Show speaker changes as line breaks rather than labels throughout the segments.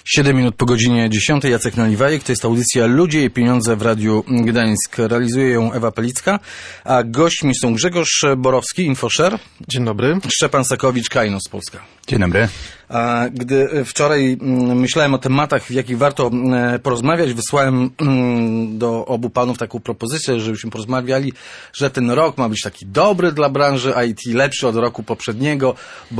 7 minut po godzinie 10. Jacek Naliwajek. To jest audycja Ludzie i Pieniądze w Radiu Gdańsk. Realizuje ją Ewa Pelicka, a gośćmi są Grzegorz Borowski, InfoShare.
Dzień dobry.
Szczepan Sakowicz, Kainos Polska.
Dzień dobry.
A gdy wczoraj myślałem o tematach, w jakich warto porozmawiać, wysłałem do obu panów taką propozycję, żebyśmy porozmawiali, że ten rok ma być taki dobry dla branży IT, lepszy od roku poprzedniego,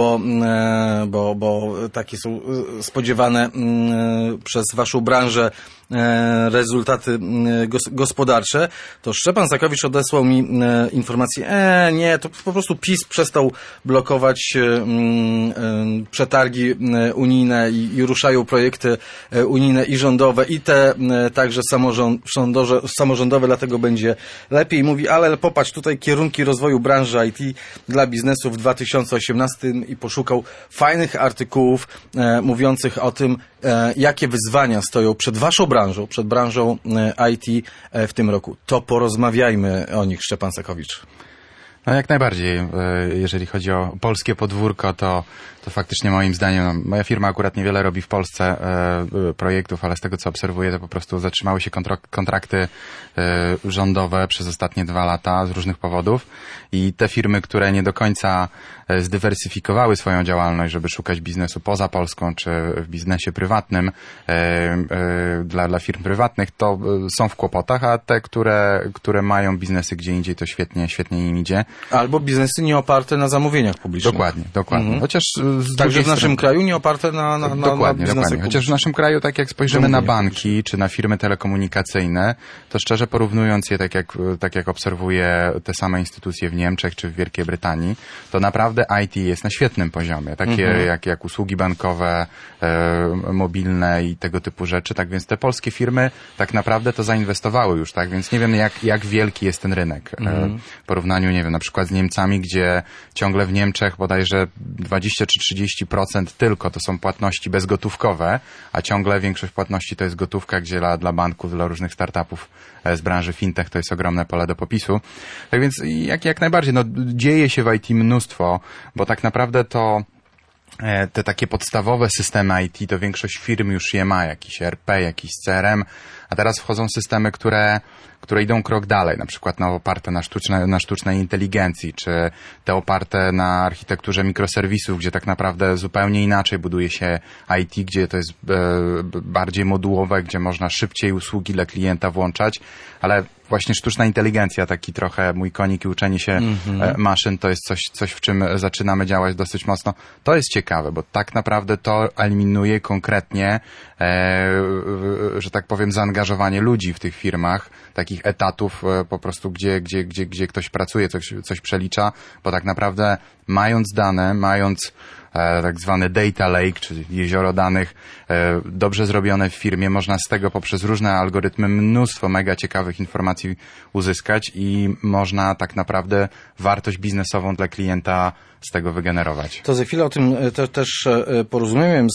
bo takie są spodziewane przez waszą branżę rezultaty gospodarcze. To Szczepan Sakowicz odesłał mi informację, nie, to po prostu PiS przestał blokować przetargi unijne i ruszają projekty unijne i rządowe i te także samorządowe, dlatego będzie lepiej. Mówi, ale popatrz, tutaj kierunki rozwoju branży IT dla biznesu w 2018 i poszukał fajnych artykułów mówiących o tym, jakie wyzwania stoją przed waszą branżą, przed branżą IT w tym roku. To porozmawiajmy o nich, Szczepan Sakowicz.
No jak najbardziej. Jeżeli chodzi o polskie podwórko, to faktycznie moim zdaniem, moja firma akurat niewiele robi w Polsce projektów, ale z tego co obserwuję, to po prostu zatrzymały się kontrakty rządowe przez ostatnie 2 lata z różnych powodów i te firmy, które nie do końca zdywersyfikowały swoją działalność, żeby szukać biznesu poza Polską czy w biznesie prywatnym dla firm prywatnych, to są w kłopotach, a te, które mają biznesy gdzie indziej, to świetnie im idzie.
Albo biznesy nie oparte na zamówieniach publicznych.
Dokładnie.
Mhm.
Chociaż
także w naszym kraju nie oparte na
Dokładnie. Chociaż w naszym kraju, tak jak spojrzymy na banki czy na firmy telekomunikacyjne, to szczerze porównując je, tak jak obserwuję te same instytucje w Niemczech czy w Wielkiej Brytanii, to naprawdę IT jest na świetnym poziomie. Takie jak usługi bankowe, mobilne i tego typu rzeczy. Tak więc te polskie firmy tak naprawdę to zainwestowały już, tak? Więc nie wiem jak wielki jest ten rynek. W porównaniu, nie wiem, na przykład z Niemcami, gdzie ciągle w Niemczech bodajże 20 czy 30% tylko to są płatności bezgotówkowe, a ciągle większość płatności to jest gotówka, gdzie dla banków, dla różnych startupów z branży fintech to jest ogromne pole do popisu. Tak więc jak najbardziej, dzieje się w IT mnóstwo, bo tak naprawdę to te takie podstawowe systemy IT, to większość firm już je ma, jakiś ERP, jakiś CRM, a teraz wchodzą systemy, które idą krok dalej, na przykład oparte na sztucznej inteligencji, czy te oparte na architekturze mikroserwisów, gdzie tak naprawdę zupełnie inaczej buduje się IT, gdzie to jest bardziej modułowe, gdzie można szybciej usługi dla klienta włączać, ale właśnie sztuczna inteligencja, taki trochę mój konik i uczenie się maszyn, to jest coś, w czym zaczynamy działać dosyć mocno. To jest ciekawe, bo tak naprawdę to eliminuje konkretnie, że tak powiem, zaangażowanie ludzi w tych firmach, takich etatów po prostu, gdzie ktoś pracuje, coś przelicza, bo tak naprawdę mając dane, mając tak zwany data lake, czyli jezioro danych dobrze zrobione w firmie, można z tego poprzez różne algorytmy mnóstwo mega ciekawych informacji uzyskać i można tak naprawdę wartość biznesową dla klienta z tego wygenerować.
To za chwilę o tym też porozumiałem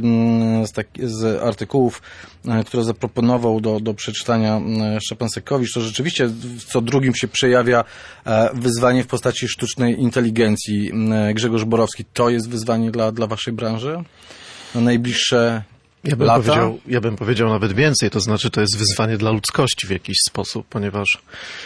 z artykułów, które zaproponował do przeczytania Szczepan Sakowicz. To rzeczywiście co drugim się przejawia wyzwanie w postaci sztucznej inteligencji. Grzegorz Borowski, to jest wyzwanie dla waszej branży na najbliższe lata?
Ja bym powiedział nawet więcej, to znaczy to jest wyzwanie dla ludzkości w jakiś sposób, ponieważ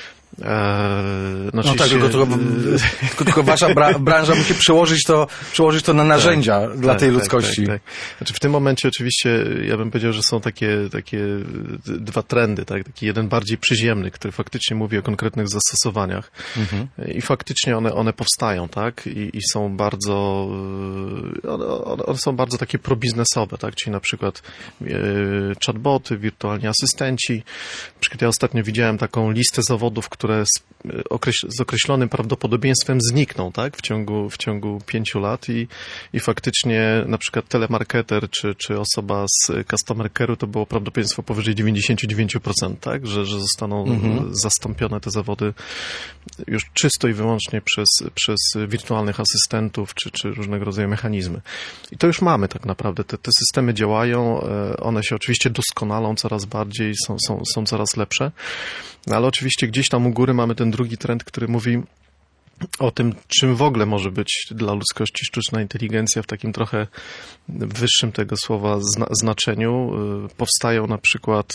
tylko wasza branża musi przełożyć to na narzędzia dla tej ludzkości.
Tak. Znaczy w tym momencie oczywiście ja bym powiedział, że są takie 2 trendy, tak? Taki jeden bardziej przyziemny, który faktycznie mówi o konkretnych zastosowaniach i faktycznie one powstają, tak? I są bardzo one są bardzo takie probiznesowe, tak? Czyli na przykład chatboty, wirtualni asystenci. Na przykład ja ostatnio widziałem taką listę zawodów, które z określonym prawdopodobieństwem znikną, tak, w ciągu 5 lat i faktycznie na przykład telemarketer czy osoba z customer care'u to było prawdopodobieństwo powyżej 99%, tak, że zostaną zastąpione te zawody już czysto i wyłącznie przez wirtualnych asystentów czy różnego rodzaju mechanizmy. I to już mamy tak naprawdę. Te systemy działają, one się oczywiście doskonalą coraz bardziej, są coraz lepsze, no ale oczywiście gdzieś tam u góry mamy ten drugi trend, który mówi o tym, czym w ogóle może być dla ludzkości sztuczna inteligencja w takim trochę wyższym tego słowa znaczeniu. Powstają na przykład,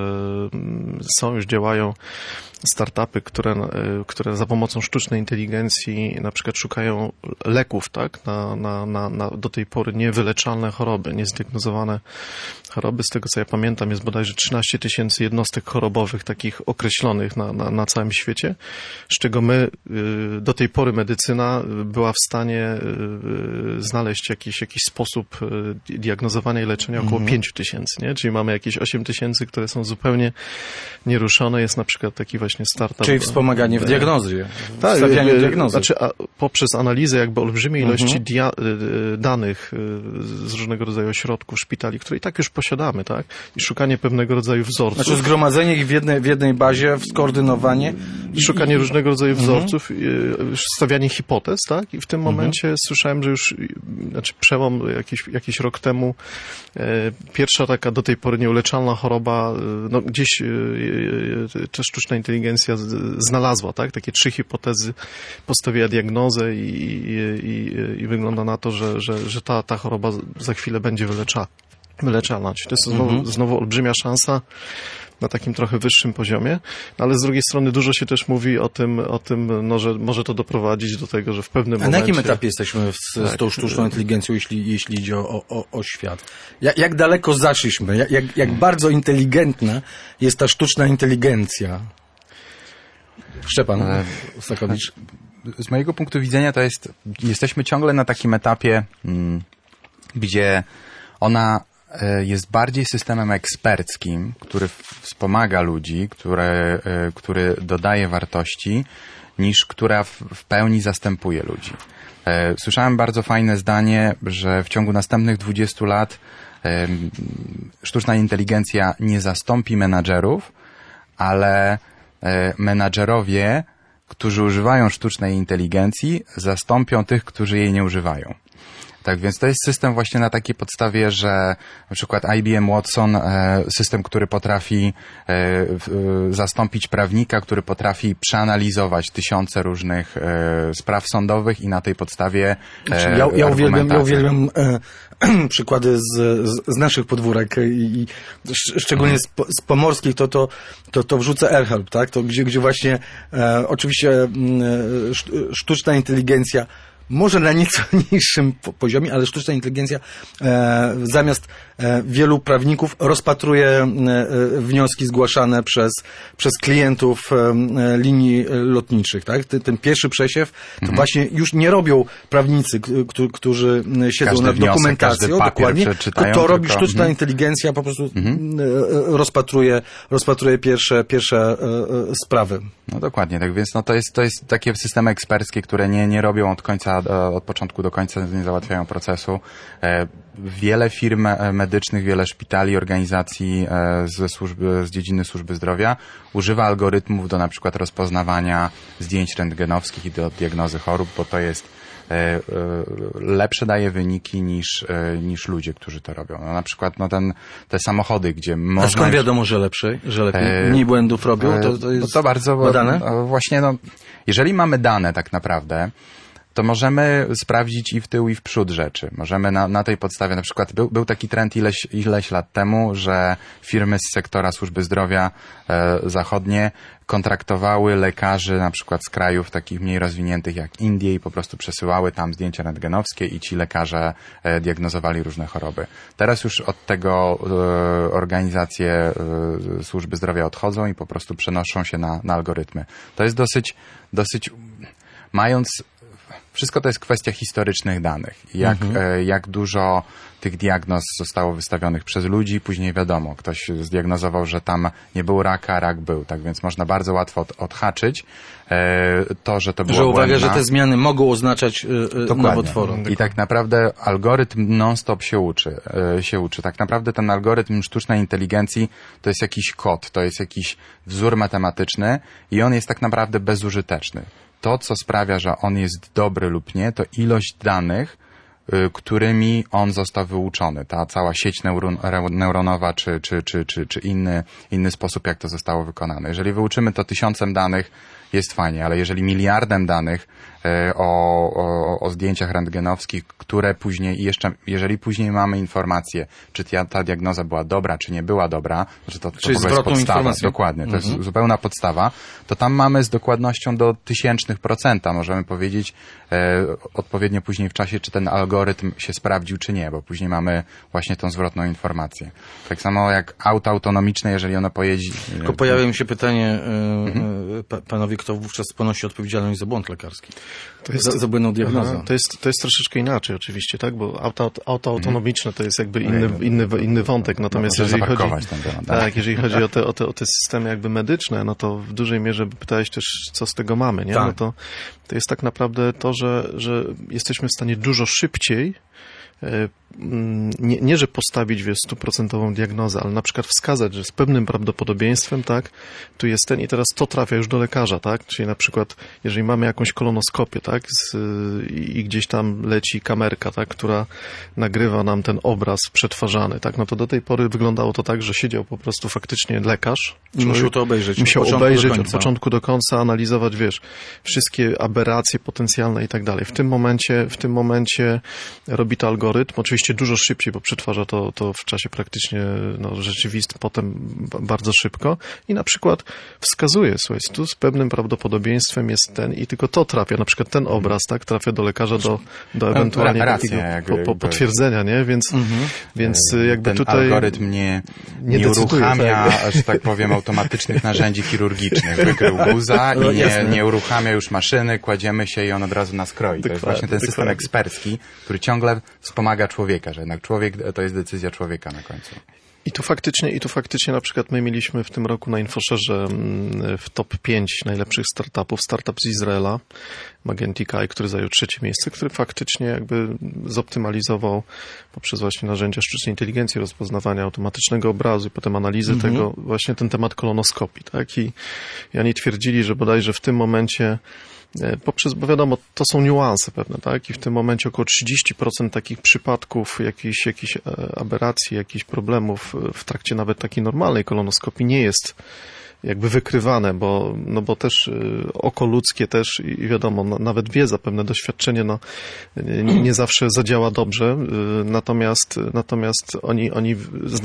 już działają startupy, które za pomocą sztucznej inteligencji na przykład szukają leków, tak, na do tej pory niewyleczalne choroby, niezdiagnozowane choroby. Z tego co ja pamiętam, jest bodajże 13 000 jednostek chorobowych takich określonych na całym świecie, z czego my, do tej pory medycyna była w stanie znaleźć jakiś sposób diagnozowania i leczenia około 5 000, nie? Czyli mamy jakieś 8 000, które są zupełnie nieruszone. Jest na przykład taki właśnie startup.
Czyli wspomaganie w diagnozie.
Tak,
Stawianiu diagnozy.
Znaczy, poprzez analizę jakby olbrzymiej ilości danych z różnego rodzaju ośrodków, szpitali, które i tak już posiadamy, tak? I szukanie pewnego rodzaju wzorców.
Znaczy zgromadzenie ich w jednej bazie, skoordynowanie.
Szukanie różnego rodzaju wzorców, stawianie hipotez, tak? I w tym momencie słyszałem, że już, przełom jakiś rok temu, pierwsza taka do tej pory nieuleczalna choroba, gdzieś ta sztuczna inteligencja znalazła, tak? Takie 3 hipotezy, postawiła diagnozę i wygląda na to, że ta choroba za chwilę będzie wyleczalna. Czyli to jest znowu olbrzymia szansa na takim trochę wyższym poziomie, ale z drugiej strony dużo się też mówi o tym, że może to doprowadzić do tego, że w pewnym momencie...
A na jakim etapie jesteśmy z tą sztuczną inteligencją, jeśli idzie o świat? Jak daleko zaszliśmy? Jak bardzo inteligentna jest ta sztuczna inteligencja? Szczepan Osakowicz.
Z mojego punktu widzenia jesteśmy ciągle na takim etapie, gdzie ona jest bardziej systemem eksperckim, który wspomaga ludzi, który dodaje wartości, niż która w pełni zastępuje ludzi. Słyszałem bardzo fajne zdanie, że w ciągu następnych 20 lat sztuczna inteligencja nie zastąpi menadżerów, ale menadżerowie, którzy używają sztucznej inteligencji, zastąpią tych, którzy jej nie używają. Tak, więc to jest system właśnie na takiej podstawie, że na przykład IBM Watson, system, który potrafi zastąpić prawnika, który potrafi przeanalizować tysiące różnych spraw sądowych i na tej podstawie
Ja uwielbiam przykłady z naszych podwórek i szczególnie z pomorskich, to wrzucę AirHelp, tak? To gdzie właśnie oczywiście sztuczna inteligencja może na nieco niższym poziomie, ale sztuczna inteligencja zamiast wielu prawników rozpatruje wnioski zgłaszane przez klientów linii lotniczych. Tak? Ten pierwszy przesiew to właśnie już nie robią prawnicy, którzy siedzą nad dokumentacją, dokładnie, to robi sztuczna inteligencja, po prostu rozpatruje pierwsze sprawy.
No dokładnie, tak więc to jest takie systemy eksperckie, które nie robią od początku do końca, nie załatwiają procesu. Wiele firm medycznych, wiele szpitali, organizacji z dziedziny służby zdrowia używa algorytmów do na przykład rozpoznawania zdjęć rentgenowskich i do diagnozy chorób, bo to jest lepsze daje wyniki niż ludzie, którzy to robią. No, na przykład te samochody, gdzie można...
A skąd wiadomo, że lepiej? Mniej błędów robią? To jest
to bardzo
badane?
Właśnie, jeżeli mamy dane tak naprawdę, to możemy sprawdzić i w tył, i w przód rzeczy. Możemy na tej podstawie, na przykład był taki trend ileś lat temu, że firmy z sektora służby zdrowia zachodnie kontraktowały lekarzy na przykład z krajów takich mniej rozwiniętych jak Indie i po prostu przesyłały tam zdjęcia rentgenowskie i ci lekarze diagnozowali różne choroby. Teraz już od tego organizacje służby zdrowia odchodzą i po prostu przenoszą się na algorytmy. To jest dosyć wszystko to jest kwestia historycznych danych. Jak dużo tych diagnoz zostało wystawionych przez ludzi, później wiadomo, ktoś zdiagnozował, że tam nie był raka, rak był, tak więc można bardzo łatwo odhaczyć to, że to było błędna.
Uwaga, że te zmiany mogą oznaczać nowotwory.
I tak naprawdę algorytm non-stop się uczy. Tak naprawdę ten algorytm sztucznej inteligencji to jest jakiś kod, to jest jakiś wzór matematyczny i on jest tak naprawdę bezużyteczny. To, co sprawia, że on jest dobry lub nie, to ilość danych, którymi on został wyuczony. Ta cała sieć neuronowa, czy inny sposób, jak to zostało wykonane. Jeżeli wyuczymy to 1000 danych, jest fajnie, ale jeżeli miliardem danych o zdjęciach rentgenowskich, które później, jeszcze jeżeli później mamy informację, czy ta diagnoza była dobra, czy nie była dobra, że to w ogóle jest podstawa, dokładnie, to jest zupełna podstawa, to tam mamy z dokładnością do 0,000%, możemy powiedzieć odpowiednio później w czasie, czy ten algorytm się sprawdził, czy nie, bo później mamy właśnie tą zwrotną informację. Tak samo jak auto autonomiczne, jeżeli ono pojedzie...
Tylko pojawia mi się pytanie panowie, kto wówczas ponosi odpowiedzialność za błąd lekarski? To jest za błędną diagnozę.
To jest troszeczkę inaczej oczywiście, tak? Bo auto autonomiczne to jest jakby inny wątek. Natomiast jeżeli chodzi o te systemy jakby medyczne, no to w dużej mierze pytałeś też, co z tego mamy, nie?
Tak.
No to jest tak naprawdę to, że jesteśmy w stanie dużo szybciej nie że postawić 100% diagnozę, ale na przykład wskazać, że z pewnym prawdopodobieństwem, tak, tu jest ten i teraz to trafia już do lekarza, tak, czyli na przykład, jeżeli mamy jakąś kolonoskopię, tak, i gdzieś tam leci kamerka, tak, która nagrywa nam ten obraz przetwarzany, tak, no to do tej pory wyglądało to tak, że siedział po prostu faktycznie lekarz.
Musiał to obejrzeć.
Musiał od początku do końca, analizować, wszystkie aberracje potencjalne i tak dalej. W tym momencie robi to algorytm, oczywiście dużo szybciej, bo przetwarza to w czasie praktycznie rzeczywistym, potem bardzo szybko i na przykład wskazuje, słuchaj, tu z pewnym prawdopodobieństwem jest ten i tylko to trafia, na przykład ten obraz, tak, trafia do lekarza do ewentualnie takiego potwierdzenia, nie? Więc jakby
ten
tutaj
algorytm nie uruchamia, tak, że tak powiem, automatycznych narzędzi chirurgicznych. Wykrył guza i nie uruchamia już maszyny, kładziemy się i on od razu nas kroi. To jest właśnie ten system ekspercki, który ciągle wspomaga człowieka, że jednak człowiek to jest decyzja człowieka na końcu.
I tu faktycznie na przykład my mieliśmy w tym roku na Infoszerze w top 5 najlepszych startupów, startup z Izraela, Magentic AI, który zajął 3. miejsce, który faktycznie jakby zoptymalizował poprzez właśnie narzędzia sztucznej inteligencji, rozpoznawania automatycznego obrazu i potem analizy tego, właśnie ten temat kolonoskopii, tak? I oni twierdzili, że bodajże w tym momencie bo wiadomo, to są niuanse pewne, tak? I w tym momencie około 30% takich przypadków, jakichś aberracji, jakichś problemów w trakcie nawet takiej normalnej kolonoskopii nie jest jakby wykrywane, bo też oko ludzkie też i wiadomo, nawet wiedza, pewne doświadczenie, nie zawsze zadziała dobrze, natomiast oni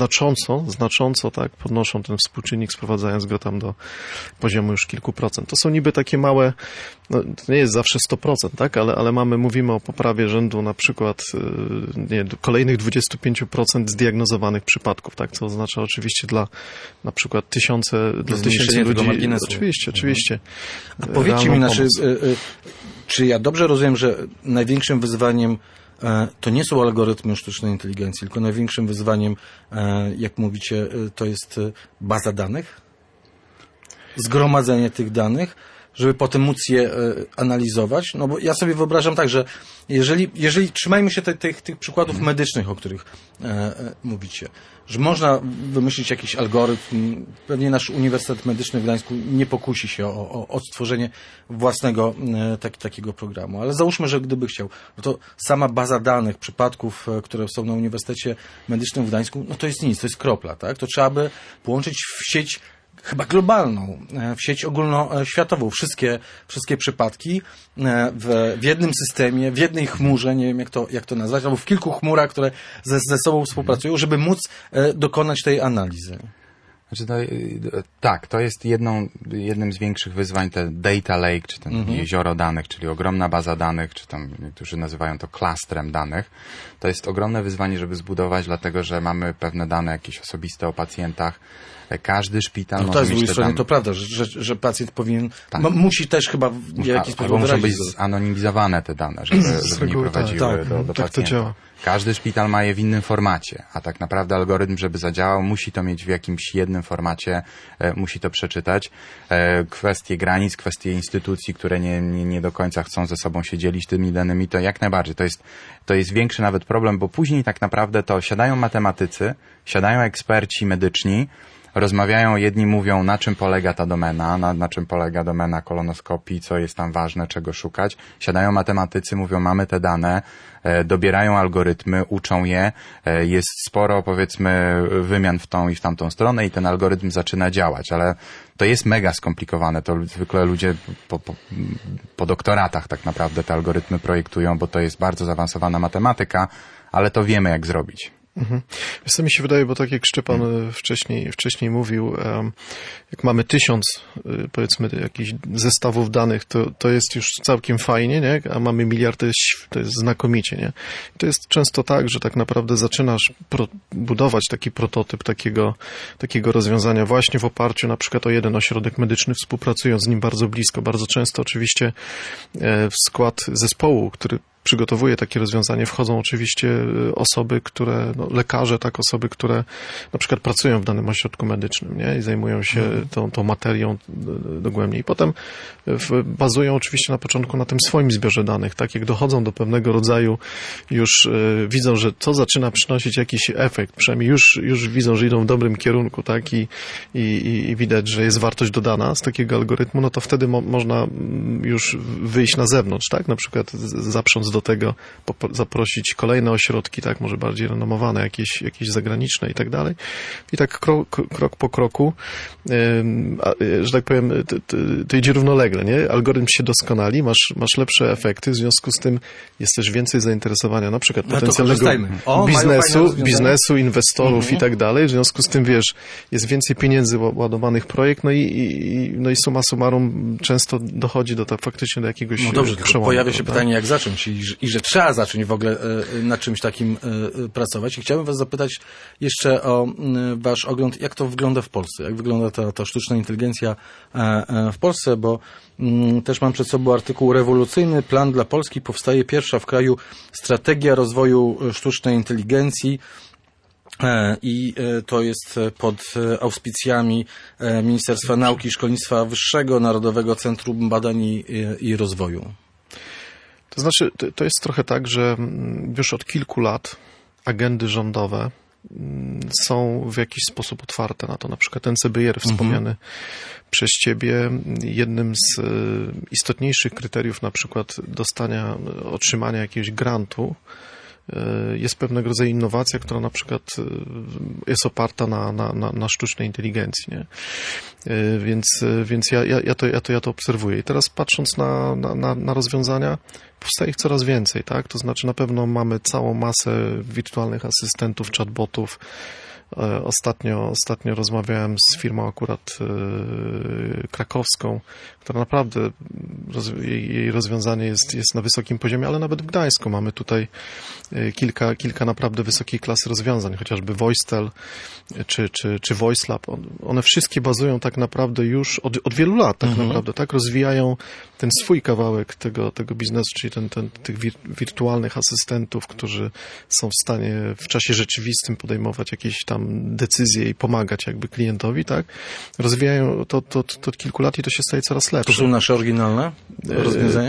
znacząco tak podnoszą ten współczynnik, sprowadzając go tam do poziomu już kilku procent. To są niby takie małe, to nie jest zawsze 100%, tak, ale mówimy o poprawie rzędu na przykład kolejnych 25% zdiagnozowanych przypadków, tak, co oznacza oczywiście dla na przykład tysięcy ludzi. Oczywiście.
A powiedzcie mi, czy ja dobrze rozumiem, że największym wyzwaniem to nie są algorytmy sztucznej inteligencji, tylko największym wyzwaniem, jak mówicie, to jest baza danych? Zgromadzenie tych danych, żeby potem móc je analizować? No bo ja sobie wyobrażam tak, że jeżeli trzymajmy się tych przykładów medycznych, o których mówicie, że można wymyślić jakiś algorytm, pewnie nasz Uniwersytet Medyczny w Gdańsku nie pokusi się o stworzenie własnego takiego programu, ale załóżmy, że gdyby chciał, no to sama baza danych przypadków, które są na Uniwersytecie Medycznym w Gdańsku, no to jest nic, to jest kropla, tak? To trzeba by połączyć w sieć chyba globalną, w sieć ogólnoświatową. Wszystkie przypadki w jednym systemie, w jednej chmurze, nie wiem jak to nazwać, albo w kilku chmurach, które ze sobą współpracują, żeby móc dokonać tej analizy.
Tak, to jest jednym z większych wyzwań, te data lake, czy ten jezioro danych, czyli ogromna baza danych, czy tam niektórzy nazywają to klastrem danych. To jest ogromne wyzwanie, żeby zbudować, dlatego że mamy pewne dane jakieś osobiste o pacjentach. Każdy szpital może mieć te dane.
To prawda, że pacjent powinien, musi też chyba w jakiś sposób
muszą być zanonimizowane te dane, żeby nie prowadziły do
tak
pacjenta.
To działa.
Każdy szpital ma je w innym formacie, a tak naprawdę algorytm, żeby zadziałał, musi to mieć w jakimś jednym formacie, musi to przeczytać. Kwestie granic, kwestie instytucji, które nie do końca chcą ze sobą się dzielić tymi danymi, to jak najbardziej. To jest większy nawet problem, bo później tak naprawdę to siadają matematycy, siadają eksperci medyczni, rozmawiają, jedni mówią, na czym polega ta domena, na czym polega domena kolonoskopii, co jest tam ważne, czego szukać. Siadają matematycy, mówią, mamy te dane, dobierają algorytmy, uczą je, jest sporo, powiedzmy, wymian w tą i w tamtą stronę i ten algorytm zaczyna działać, ale to jest mega skomplikowane, to zwykle ludzie po doktoratach tak naprawdę te algorytmy projektują, bo to jest bardzo zaawansowana matematyka, ale to wiemy, jak zrobić.
Wiesz co mi się wydaje, bo tak jak Szczepan wcześniej mówił, jak mamy 1000, powiedzmy, jakichś zestawów danych, to jest już całkiem fajnie, nie? A mamy miliard, to jest znakomicie, nie? I to jest często tak, że tak naprawdę zaczynasz budować taki prototyp takiego rozwiązania właśnie w oparciu na przykład o jeden ośrodek medyczny, współpracując z nim bardzo blisko. Bardzo często oczywiście w skład zespołu, który przygotowuje takie rozwiązanie, wchodzą oczywiście osoby, lekarze, tak, osoby, które na przykład pracują w danym ośrodku medycznym, nie? I zajmują się tą materią dogłębnie. I potem bazują oczywiście na początku na tym swoim zbiorze danych, tak? Jak dochodzą do pewnego rodzaju, już widzą, że to zaczyna przynosić jakiś efekt, przynajmniej już widzą, że idą w dobrym kierunku, tak? I widać, że jest wartość dodana z takiego algorytmu, no to wtedy można już wyjść na zewnątrz, tak? Na przykład zaprząc do tego, zaprosić kolejne ośrodki, tak, może bardziej renomowane, jakieś zagraniczne i tak dalej. I tak krok po kroku, że tak powiem, to idzie równolegle, nie? Algorytm się doskonali, masz lepsze efekty, w związku z tym jest też więcej zainteresowania, na przykład potencjalnego biznesu, inwestorów i tak dalej. W związku z tym, wiesz, jest więcej pieniędzy ładowanych w projekt, no i summa summarum często dochodzi faktycznie do jakiegoś
No dobrze,
przełomu.
Pojawia się pytanie, jak zacząć i że trzeba zacząć w ogóle nad czymś takim pracować. I chciałbym was zapytać jeszcze o wasz ogląd, jak to wygląda w Polsce, jak wygląda ta sztuczna inteligencja w Polsce, bo też mam przed sobą artykuł Rewolucyjny plan dla Polski. Powstaje pierwsza w kraju strategia rozwoju sztucznej inteligencji. I to jest pod auspicjami Ministerstwa Nauki i Szkolnictwa Wyższego, Narodowego Centrum Badań i Rozwoju.
To znaczy, to jest trochę tak, że już od kilku lat agendy rządowe są w jakiś sposób otwarte na to. Na przykład NCBR wspomniany przez ciebie, jednym z istotniejszych kryteriów na przykład otrzymania jakiegoś grantu jest pewnego rodzaju innowacja, która na przykład jest oparta na sztucznej inteligencji, nie? Więc ja to obserwuję. I teraz patrząc na rozwiązania, powstaje ich coraz więcej, tak? To znaczy na pewno mamy całą masę wirtualnych asystentów, chatbotów. Ostatnio rozmawiałem z firmą akurat krakowską, która naprawdę jej rozwiązanie jest na wysokim poziomie, ale nawet w Gdańsku mamy tutaj kilka naprawdę wysokiej klasy rozwiązań, chociażby Voictel czy VoiceLab. One wszystkie bazują tak naprawdę już od wielu lat, tak naprawdę, tak? Rozwijają ten swój kawałek tego biznesu, czyli tych wirtualnych asystentów, którzy są w stanie w czasie rzeczywistym podejmować jakieś tam decyzje i pomagać jakby klientowi, tak? Rozwijają to od kilku lat i to się staje coraz lepsze.
To są nasze oryginalne rozwiązania?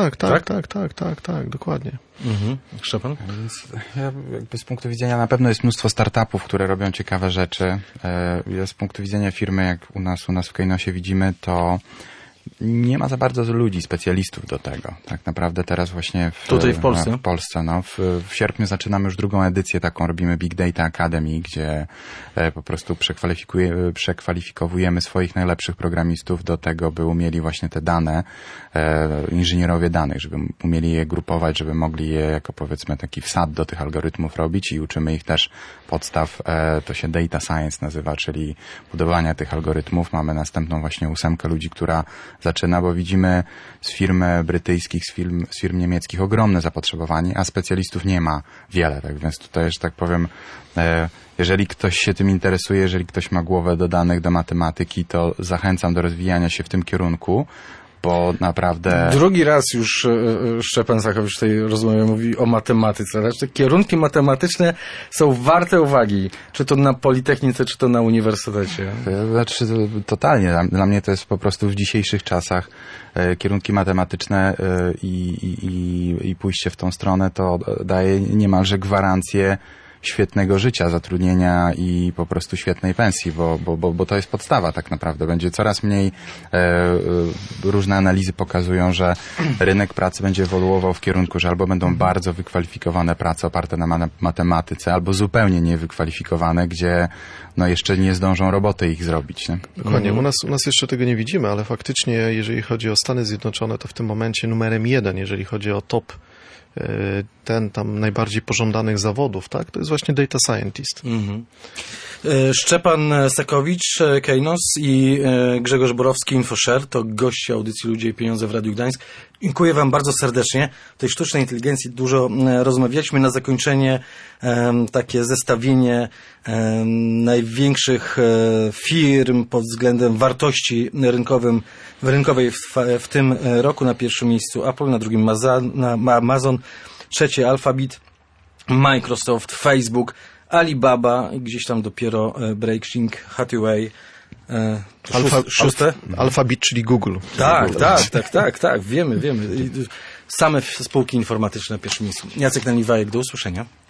Tak, dokładnie.
Szczepan?
Ja jakby z punktu widzenia na pewno jest mnóstwo startupów, które robią ciekawe rzeczy. Z punktu widzenia firmy, jak u nas w Keynosie widzimy, to nie ma za bardzo ludzi, specjalistów do tego. Tak naprawdę teraz właśnie
tutaj w Polsce?
W Polsce, no. W sierpniu zaczynamy już drugą edycję, taką robimy Big Data Academy, gdzie po prostu przekwalifikowujemy swoich najlepszych programistów do tego, by umieli właśnie te dane, inżynierowie danych, żeby umieli je grupować, żeby mogli je jako powiedzmy taki wsad do tych algorytmów robić i uczymy ich też podstaw, to się data science nazywa, czyli budowania tych algorytmów. Mamy następną właśnie 8 ludzi, która zaczyna, bo widzimy z firm brytyjskich, z firm niemieckich ogromne zapotrzebowanie, a specjalistów nie ma wiele. Tak więc tutaj, że tak powiem, jeżeli ktoś się tym interesuje, jeżeli ktoś ma głowę do danych, do matematyki, to zachęcam do rozwijania się w tym kierunku, bo naprawdę...
Drugi raz już Szczepan Zachowicz w tej rozmowie mówi o matematyce. Znaczy, te kierunki matematyczne są warte uwagi. Czy to na Politechnice, czy to na uniwersytecie.
Znaczy, totalnie. Dla mnie to jest po prostu w dzisiejszych czasach kierunki matematyczne i pójście w tą stronę to daje niemalże gwarancję świetnego życia, zatrudnienia i po prostu świetnej pensji, bo to jest podstawa tak naprawdę. Będzie coraz mniej, różne analizy pokazują, że rynek pracy będzie ewoluował w kierunku, że albo będą bardzo wykwalifikowane prace oparte na matematyce, albo zupełnie niewykwalifikowane, gdzie no jeszcze nie zdążą roboty ich zrobić. Nie?
Dokładnie. U nas jeszcze tego nie widzimy, ale faktycznie, jeżeli chodzi o Stany Zjednoczone, to w tym momencie numerem 1, jeżeli chodzi o top ten tam najbardziej pożądanych zawodów, tak? To jest właśnie data scientist.
Szczepan Sakowicz, Keynos i Grzegorz Borowski, InfoShare, to goście audycji Ludzie i Pieniądze w Radiu Gdańsk. Dziękuję wam bardzo serdecznie. O tej sztucznej inteligencji dużo rozmawialiśmy. Na zakończenie takie zestawienie największych firm pod względem wartości rynkowej w tym roku. Na pierwszym miejscu Apple, na drugim Amazon, trzeci Alphabet, Microsoft, Facebook, Alibaba i gdzieś tam dopiero Breitling, Hathaway, szóste?
Alphabet, czyli Google.
Tak, wiemy. Same spółki informatyczne na pierwszym miejscu. Jacek Naliwajek, do usłyszenia.